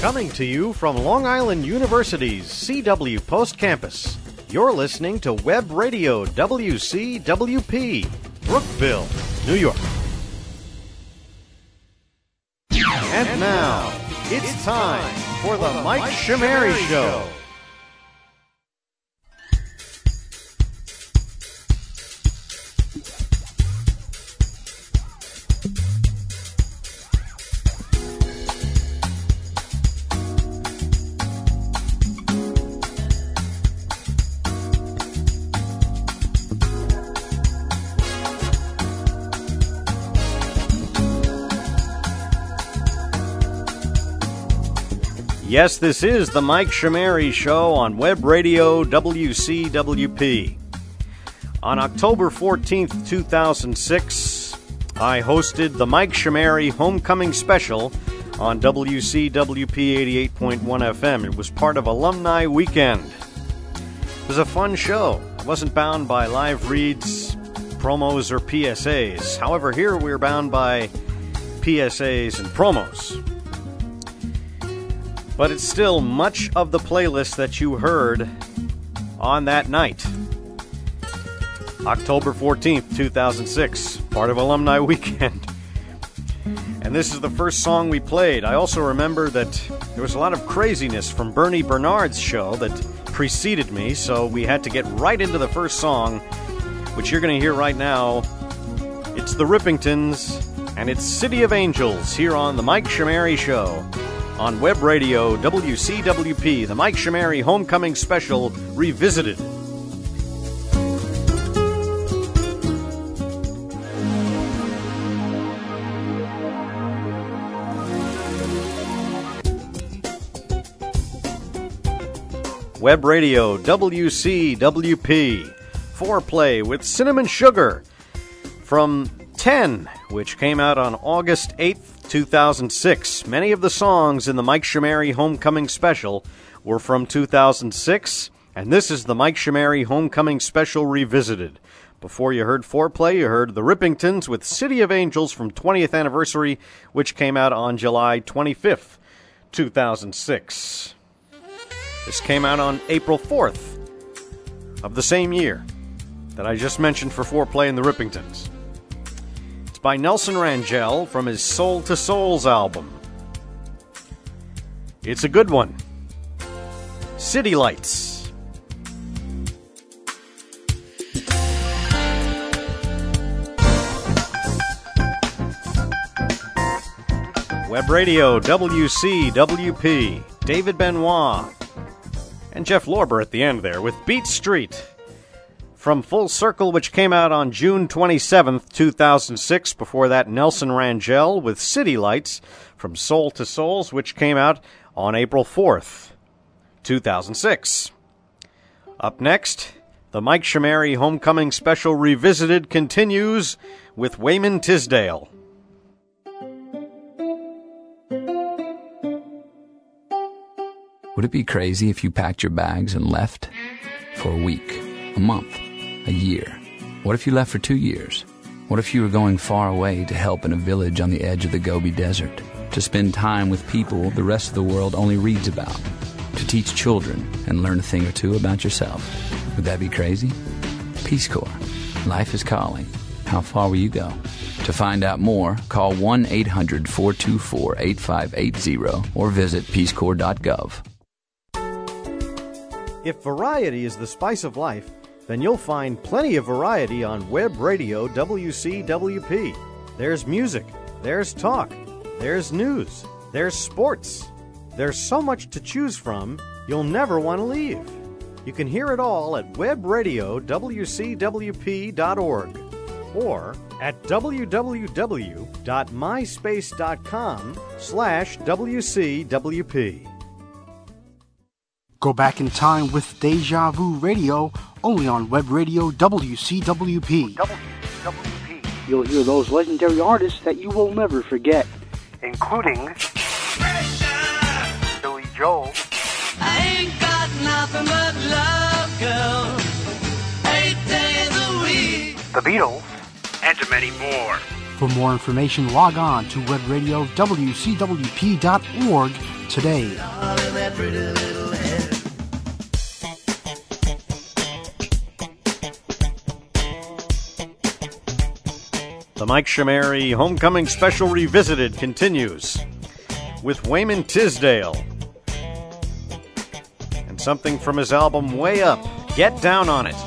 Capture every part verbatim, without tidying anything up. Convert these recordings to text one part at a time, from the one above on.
Coming to you from Long Island University's C W Post Campus, you're listening to Web Radio W C W P, Brookville, New York. And now, it's time for the Mike Shamari Show. Yes, this is the Mike Shamari Show on Web Radio W C W P. On October fourteenth, two thousand six, I hosted the Mike Shamari Homecoming Special on W C W P eighty-eight point one F M. It was part of Alumni Weekend. It was a fun show. I wasn't bound by live reads, promos, or P S As. However, here we're bound by P S As and promos. But it's still much of the playlist that you heard on that night. October fourteenth, two thousand six, part of Alumni Weekend. And this is the first song we played. I also remember that there was a lot of craziness from Bernie Bernard's show that preceded me, so we had to get right into the first song, which you're going to hear right now. It's the Rippingtons, and it's City of Angels here on the Mike Shamari Show. On Web Radio W C W P, the Mike Shamari Homecoming Special Revisited. Web Radio W C W P, Foreplay with Cinnamon Sugar from ten, which came out on August eighth, two thousand six. Many of the songs in the Mike Shamari Homecoming Special were from two thousand six, and this is the Mike Shamari Homecoming Special Revisited. Before you heard Foreplay, you heard the Rippingtons with City of Angels from twentieth Anniversary, which came out on July twenty-fifth, two thousand six. This came out on April fourth of the same year that I just mentioned for Foreplay and the Rippingtons. By Nelson Rangel from his Soul to Souls album. It's a good one. City Lights. Web Radio W C W P, David Benoit, and Jeff Lorber at the end there with Beat Street. From Full Circle, which came out on June twenty-seventh, two thousand six. Before that, Nelson Rangel with City Lights from Soul to Souls, which came out on April fourth, two thousand six. Up next, the Mike Shamari Homecoming Special Revisited continues with Wayman Tisdale. Would it be crazy if you packed your bags and left for a week, a month, a year? What if you left for two years? What if you were going far away to help in a village on the edge of the Gobi Desert, to spend time with people the rest of the world only reads about, to teach children and learn a thing or two about yourself? Would that be crazy? Peace Corps. Life is calling. How far will you go? To find out more, call one eight hundred, four two four, eight five eight zero or visit peace corps dot gov. If variety is the spice of life, then you'll find plenty of variety on Web Radio W C W P. There's music, there's talk, there's news, there's sports. There's so much to choose from, you'll never want to leave. You can hear it all at web radio w c w p dot org or at w w w dot myspace dot com slash w c w p. Go back in time with Deja Vu Radio, only on Web Radio W C W P. W C W P. You'll hear those legendary artists that you will never forget, including Billy Joel, I ain't got nothing but love, girl, eight days a week, the Beatles, and many more. For more information, log on to web radio w c w p dot org today. The Mike Shamari Homecoming Special Revisited continues with Wayman Tisdale and something from his album Way Up, Get Down on It.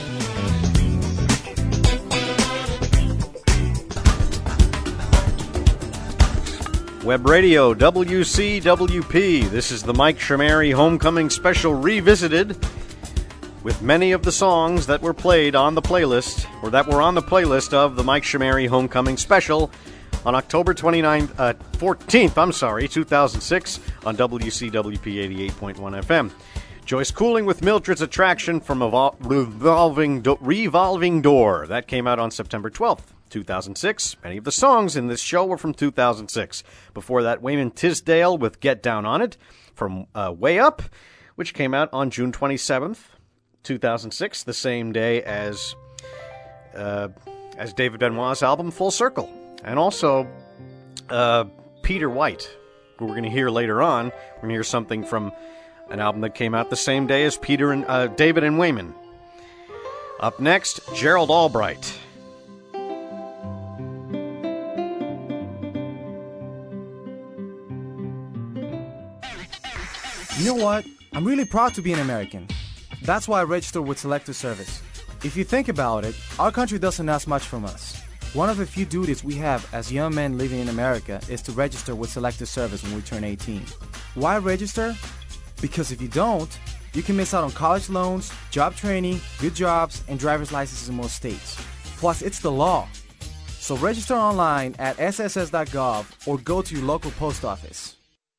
Web Radio, W C W P. This is the Mike Shamari Homecoming Special Revisited, with many of the songs that were played on the playlist, or that were on the playlist of the Mike Shamari Homecoming Special on October twenty-ninth, uh, fourteenth, I'm sorry, two thousand six on W C W P eighty-eight point one F M. Joyce Cooling with Mildred's Attraction from Evol- Revolving, Do- Revolving Door. That came out on September twelfth, two thousand six. Many of the songs in this show were from two thousand six. Before that, Wayman Tisdale with Get Down on It from uh, Way Up, which came out on June twenty-seventh, two thousand six, the same day as uh, as David Benoit's album Full Circle. And also uh, Peter White, who we're going to hear later on. We're going to hear something from an album that came out the same day as Peter and uh, David and Wayman. Up next, Gerald Albright. You know what? I'm really proud to be an American. That's why I registered with Selective Service. If you think about it, our country doesn't ask much from us. One of the few duties we have as young men living in America is to register with Selective Service when we turn eighteen. Why register? Because if you don't, you can miss out on college loans, job training, good jobs, and driver's licenses in most states. Plus, it's the law. So register online at S S S dot gov or go to your local post office.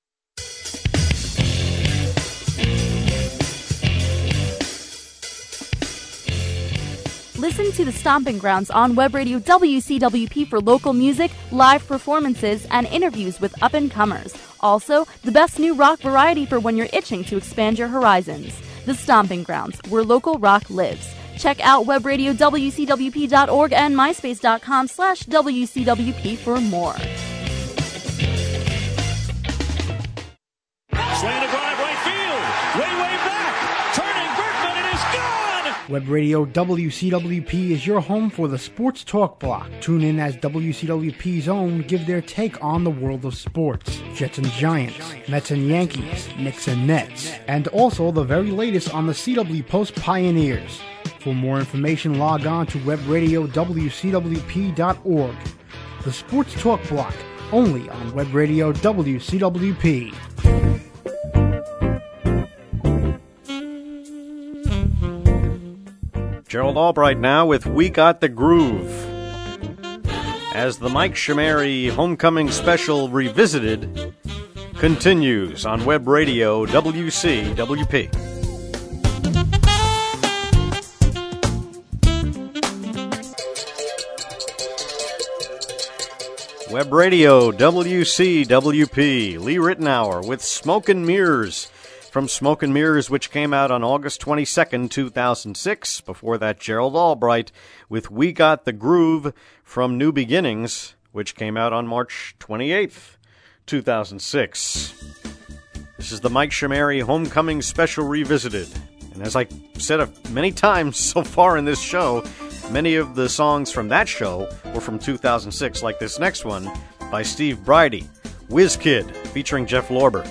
Listen to the Stomping Grounds on Web Radio W C W P for local music, live performances, and interviews with up-and-comers. Also, the best new rock variety for when you're itching to expand your horizons. The Stomping Grounds, where local rock lives. Check out web radio W C W P dot org and myspace dot com slash W C W P for more. Slaying a drive right field. Way, way back. Turning Berkman, and it's gone. Web Radio W C W P is your home for the Sports Talk Block. Tune in as W C W P's own give their take on the world of sports. Jets and Giants, Mets and Yankees, Knicks and Nets, and also the very latest on the C W Post Pioneers. For more information, log on to web radio W C W P dot org. The Sports Talk Block, only on Web Radio W C W P. Gerald Albright now with We Got the Groove, as the Mike Shamari Homecoming Special Revisited continues on Web Radio W C W P. Web Radio W C W P, Lee Ritenour with Smoke and Mirrors from Smoke and Mirrors, which came out on August twenty-second, two thousand six. Before that, Gerald Albright with We Got the Groove from New Beginnings, which came out on March twenty-eighth, two thousand six. This is the Mike Shamari Homecoming Special Revisited. And as I said many times so far in this show, many of the songs from that show were from two thousand six, like this next one by Steve Bridie, Whiz Kid, featuring Jeff Lorber.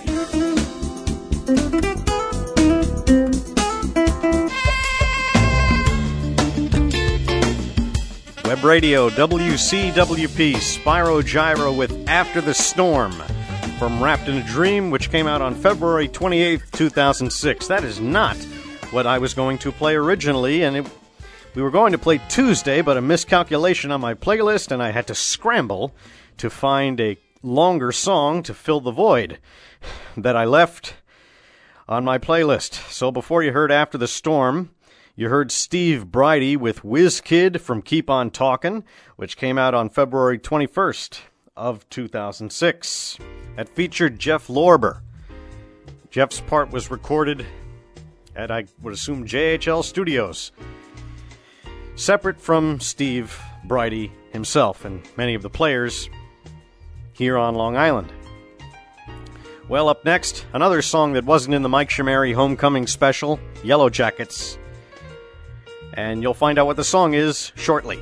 Web Radio W C W P, Spyro Gyro with After the Storm from Wrapped in a Dream, which came out on February twenty-eighth, two thousand six. That is not what I was going to play originally, and it, we were going to play Tuesday, but a miscalculation on my playlist, and I had to scramble to find a longer song to fill the void that I left on my playlist. So before you heard After the Storm, you heard Steve Bridie with Whiz Kid from Keep On Talkin', which came out on February twenty-first of two thousand six. That featured Jeff Lorber. Jeff's part was recorded at, I would assume, J H L Studios, separate from Steve Bridie himself and many of the players here on Long Island. Well, up next, another song that wasn't in the Mike Shamari Homecoming Special, Yellow Jackets. And you'll find out what the song is shortly.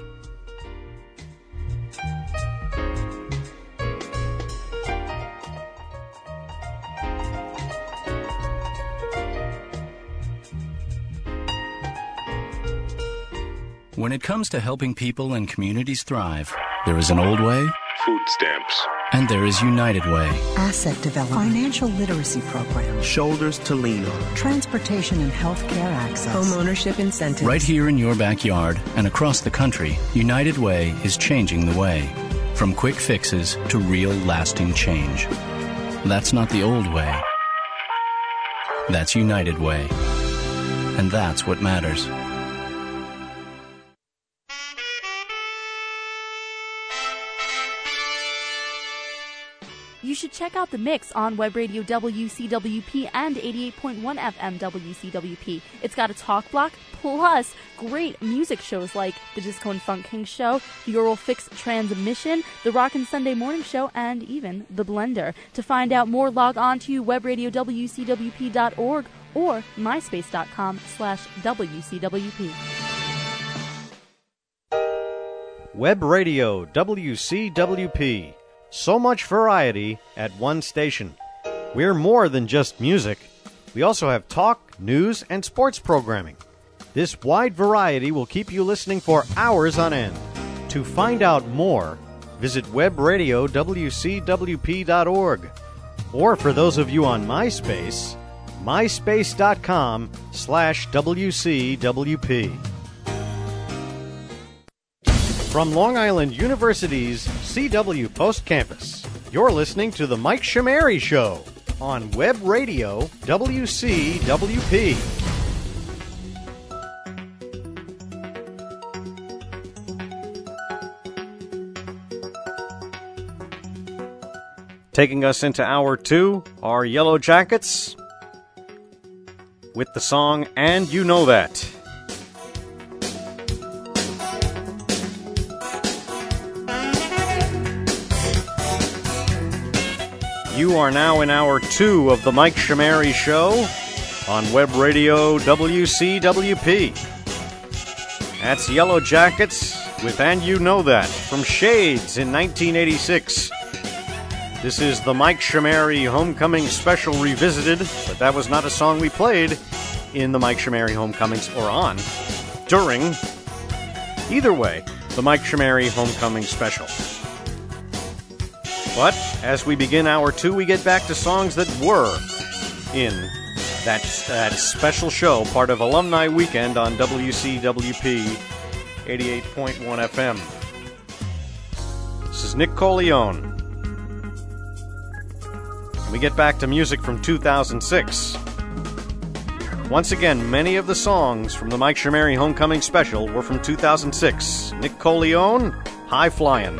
When it comes to helping people and communities thrive, there is an old way, food stamps, and there is United Way. Asset development, financial literacy programs, shoulders to lean on, transportation and health care access, home ownership incentives. Right here in your backyard and across the country, United Way is changing the way. From quick fixes to real lasting change. That's not the old way. That's United Way. And that's what matters. You should check out the mix on Web Radio W C W P and eighty-eight point one F M W C W P. It's got a talk block, plus great music shows like the Disco and Funk King Show, the Oral Fix Transmission, the Rockin' Sunday Morning Show, and even The Blender. To find out more, log on to web radio w c w p dot org or myspace.com slash WCWP. Web Radio W C W P. So much variety at one station. We're more than just music. We also have talk, news, and sports programming. This wide variety will keep you listening for hours on end. To find out more, visit web radio w c w p dot org. Or for those of you on MySpace, myspace.com slash WCWP. From Long Island University's C W Post Campus, you're listening to The Mike Shamari Show on Web Radio W C W P. Taking us into hour two are Yellow Jackets with the song And You Know That. You are now in hour two of the Mike Shamari Show on Web Radio W C W P. That's Yellow Jackets with And You Know That from Shades in nineteen eighty-six. This is the Mike Shamari Homecoming Special Revisited, but that was not a song we played in the Mike Shamari Homecomings or on, during, either way, the Mike Shamari Homecoming Special. But as we begin hour two, we get back to songs that were in that, that special show, part of Alumni Weekend on W C W P eighty-eight point one F M. This is Nick Coleone. And we get back to music from two thousand six. Once again, many of the songs from the Mike Shamari Homecoming Special were from two thousand six. Nick Coleone, High Flyin'.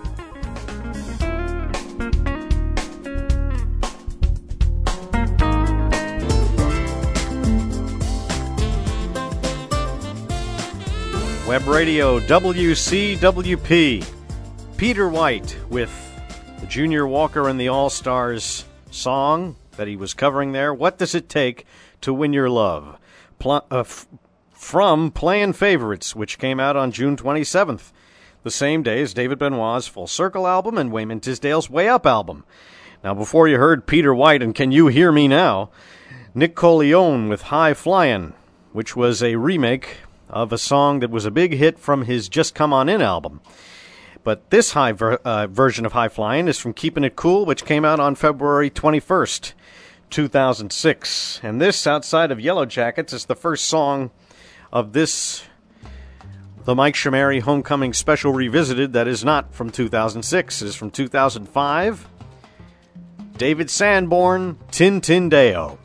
Web Radio W C W P. Peter White with the Junior Walker and the All-Stars song that he was covering there, What Does It Take to Win Your Love? Pl- uh, f- from Playin' Favorites, which came out on June twenty-seventh, the same day as David Benoit's Full Circle album and Wayman Tisdale's Way Up album. Now, before you heard Peter White and Can You Hear Me Now, Nick Coleone with High Flyin', which was a remake of a song that was a big hit from his Just Come On In album. But this high ver- uh, version of High Flyin' is from Keepin' It Cool, which came out on February twenty-first, two thousand six. And this, outside of Yellow Jackets, is the first song of this, the Mike Shamari Homecoming Special Revisited, that is not from two thousand six. It is from two thousand five. David Sanborn, Tin Tin Deo.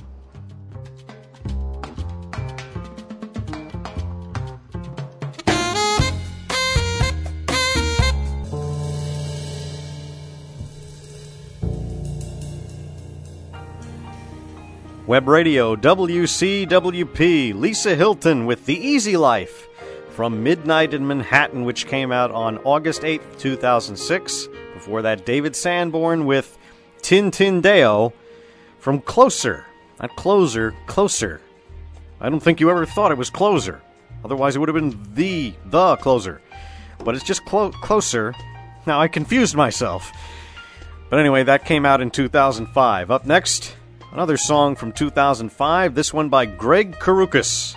Web Radio W C W P, Lisa Hilton with The Easy Life from Midnight in Manhattan, which came out on August eighth, two thousand six. Before that, David Sanborn with Tin Tin Deo from Closer. Not Closer, Closer. I don't think you ever thought it was Closer. Otherwise, it would have been the, the Closer. But it's just clo- Closer. Now, I confused myself. But anyway, that came out in two thousand five. Up next, another song from two thousand five. This one by Greg Karukas.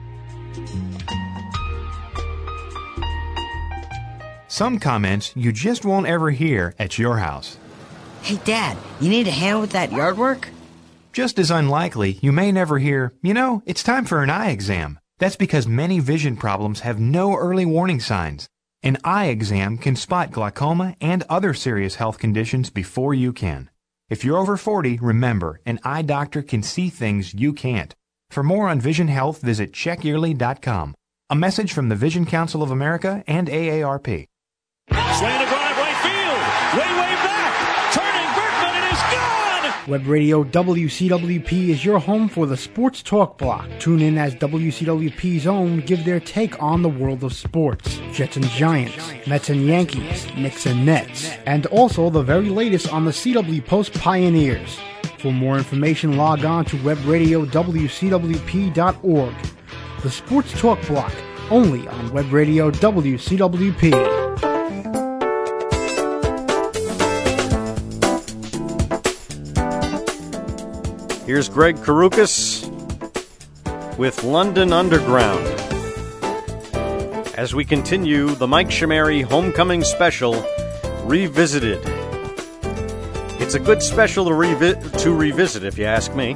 Some comments you just won't ever hear at your house. Hey, Dad, you need a hand with that yard work? Just as unlikely, you may never hear, you know, it's time for an eye exam. That's because many vision problems have no early warning signs. An eye exam can spot glaucoma and other serious health conditions before you can. If you're over forty, remember, an eye doctor can see things you can't. For more on vision health, visit check yearly dot com. A message from the Vision Council of America and A A R P. Swinging a drive right field. Way, way back. Turning Berkman, and it's gone. Web Radio W C W P is your home for the Sports Talk Block. Tune in as W C W P's own give their take on the world of sports. Jets and Giants, Mets and Yankees, Knicks and Nets, and also the very latest on the C W Post Pioneers. For more information, log on to web radio w c w p dot org. The Sports Talk Block, only on Web Radio W C W P. Here's Greg Karukas with London Underground. As we continue the Mike Shamari Homecoming Special, Revisited. It's a good special to, revi- to revisit, if you ask me.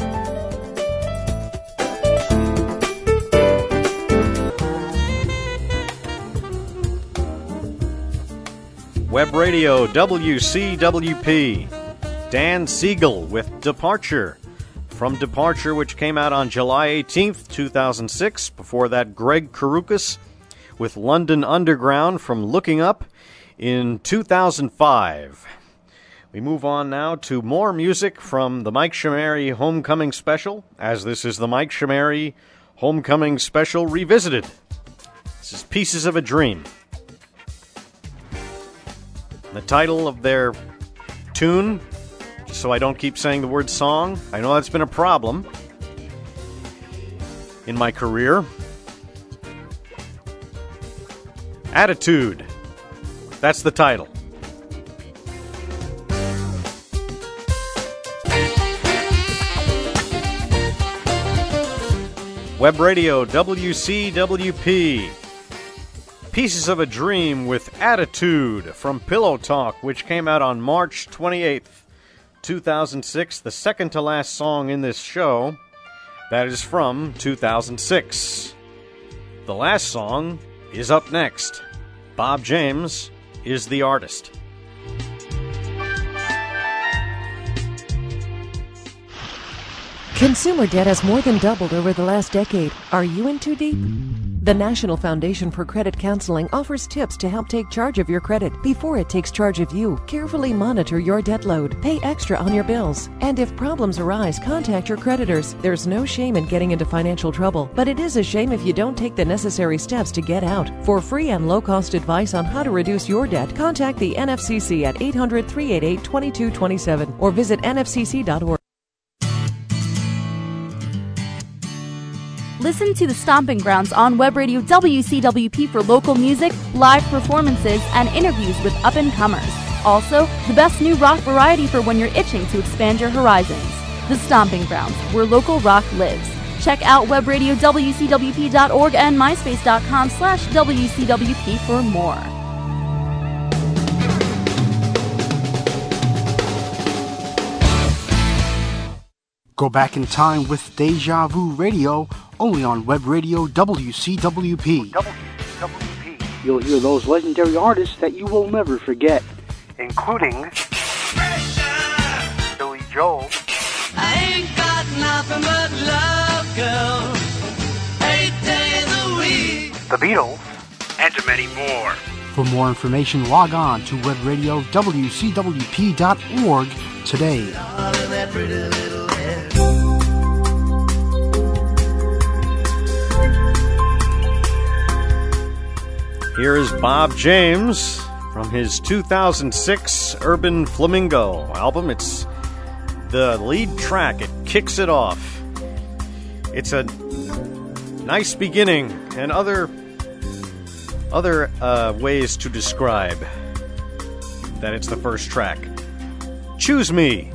Web Radio W C W P. Dan Siegel with Departure. From Departure, which came out on July eighteenth, two thousand six. Before that, Greg Karukas with London Underground from Looking Up in two thousand five. We move on now to more music from the Mike Shamari Homecoming Special, as this is the Mike Shamari Homecoming Special Revisited. This is Pieces of a Dream. The title of their tune, so I don't keep saying the word song. I know that's been a problem in my career. Attitude. That's the title. Web Radio W C W P. Pieces of a Dream with Attitude from Pillow Talk, which came out on March twenty-eighth, two thousand six, the second to last song in this show. That is from two thousand six. The last song is up next. Bob James is the artist. Consumer debt has more than doubled over the last decade. Are you in too deep? The National Foundation for Credit Counseling offers tips to help take charge of your credit before it takes charge of you. Carefully monitor your debt load. Pay extra on your bills. And if problems arise, contact your creditors. There's no shame in getting into financial trouble, but it is a shame if you don't take the necessary steps to get out. For free and low-cost advice on how to reduce your debt, contact the N F C C at eight hundred, three eight eight, two two two seven or visit N F C C dot org. Listen to the Stomping Grounds on Web Radio W C W P for local music, live performances, and interviews with up-and-comers. Also, the best new rock variety for when you're itching to expand your horizons. The Stomping Grounds, where local rock lives. Check out web radio w c w p dot org and myspace dot com slash W C W P for more. Go back in time with Deja Vu Radio, only on Web Radio W C W P. W C W P. You'll hear those legendary artists that you will never forget, including Billy Joel, I ain't got nothing but love, girl. Eight days a week. the Beatles, and many more. For more information, log on to web radio w c w p dot org today. Here is Bob James from his two thousand six Urban Flamingo album. It's the lead track. It kicks it off. It's a nice beginning, and other other uh, ways to describe that it's the first track. Choose Me.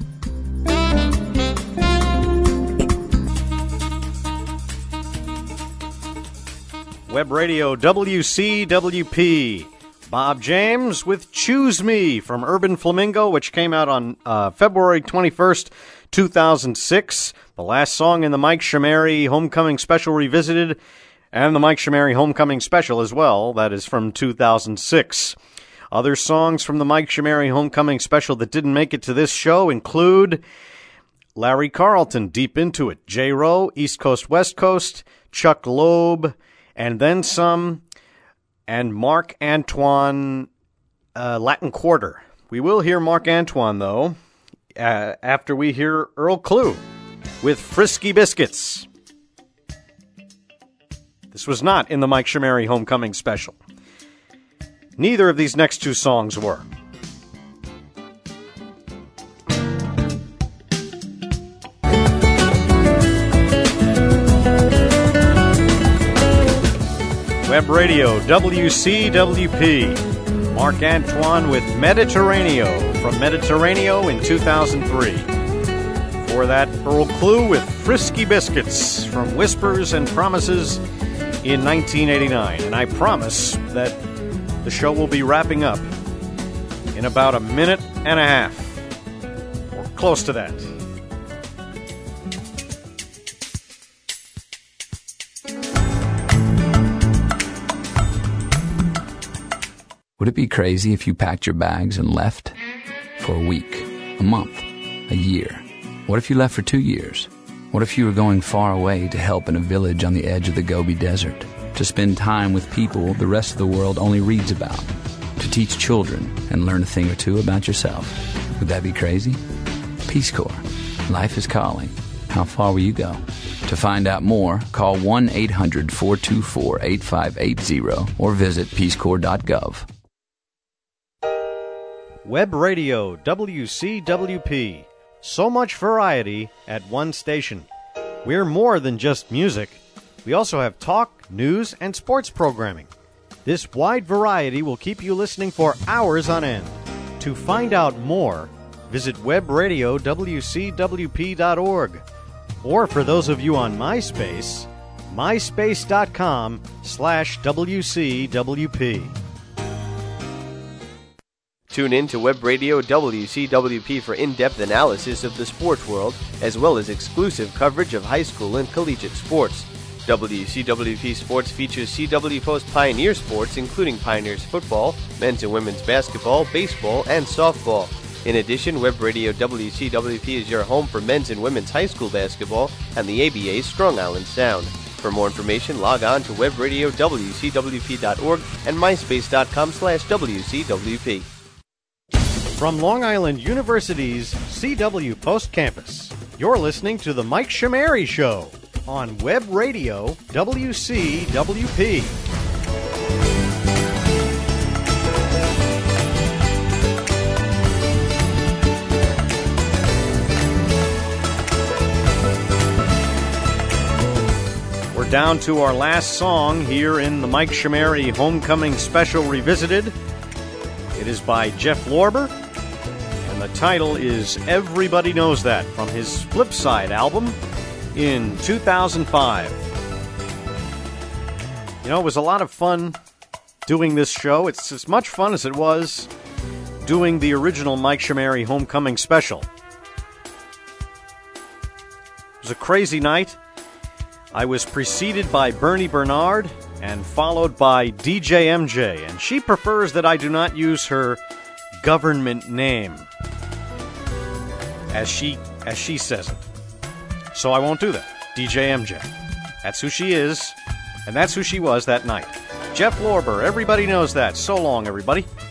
Web Radio W C W P. Bob James with Choose Me from Urban Flamingo, which came out on uh, February twenty-first, two thousand six. The last song in the Mike Shamari Homecoming Special Revisited, and the Mike Shamari Homecoming Special as well. That is from two thousand six. Other songs from the Mike Shamari Homecoming Special that didn't make it to this show include Larry Carlton, Deep Into It, J-Ro, East Coast, West Coast, Chuck Loeb, and then some, and Mark Antoine, uh, Latin Quarter. We will hear Mark Antoine, though, uh, after we hear Earl Klugh with Frisky Biscuits. This was not in the Mike Shamari Homecoming Special. Neither of these next two songs were. Web Radio W C W P. Mark Antoine with Mediterraneo from Mediterraneo in two thousand three. For that, Earl Klugh with Frisky Biscuits from Whispers and Promises in nineteen eighty-nine. And I promise that the show will be wrapping up in about a minute and a half, or close to that. Would it be crazy if you packed your bags and left for a week, a month, a year? What if you left for two years? What if you were going far away to help in a village on the edge of the Gobi Desert, to spend time with people the rest of the world only reads about, to teach children and learn a thing or two about yourself? Would that be crazy? Peace Corps. Life is calling. How far will you go? To find out more, call one eight hundred four two four eight five eight zero or visit peace corps dot gov. Web Radio W C W P. So much variety at one station. We're more than just music. We also have talk, news, and sports programming. This wide variety will keep you listening for hours on end. To find out more, visit web radio w c w p dot org. Or for those of you on MySpace, myspace.com slash WCWP. Tune in to Web Radio W C W P for in-depth analysis of the sports world, as well as exclusive coverage of high school and collegiate sports. W C W P Sports features C W Post Pioneer Sports, including Pioneers football, men's and women's basketball, baseball, and softball. In addition, Web Radio W C W P is your home for men's and women's high school basketball and the A B A's Strong Island Sound. For more information, log on to web radio w c w p dot org and myspace.com slash WCWP. From Long Island University's C W Post Campus, you're listening to The Mike Shamari Show on Web Radio W C W P. We're down to our last song here in the Mike Shamari Homecoming Special Revisited. It is by Jeff Lorber, and the title is Everybody Knows That, from his Flipside album in two thousand five. You know, it was a lot of fun doing this show. It's as much fun as it was doing the original Mike Shamari Homecoming Special. It was a crazy night. I was preceded by Bernie Bernard and followed by D J M J, and she prefers that I do not use her government name as she as she says it. So I won't do that. D J M J. That's who she is, and that's who she was that night. Jeff Lorber, everybody knows that. So long, everybody.